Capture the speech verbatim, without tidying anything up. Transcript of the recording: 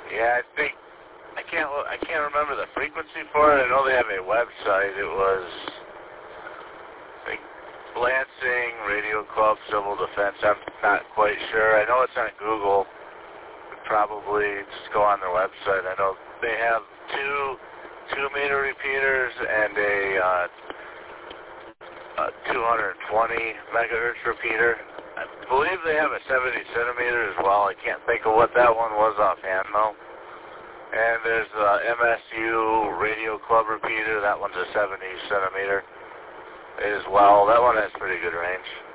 Yeah, I think I can't I can't remember the frequency for it. I know they have a website. It was I think Lansing Radio Club Civil Defense. I'm not quite sure. I know it's on Google. Probably just go on their website. I know they have two two meter repeaters and a, uh, a two hundred twenty megahertz repeater. I believe they have a seventy centimeter as well. I can't think of what that one was offhand though. And there's the M S U Radio Club repeater. That one's a seventy centimeter as well. That one has pretty good range.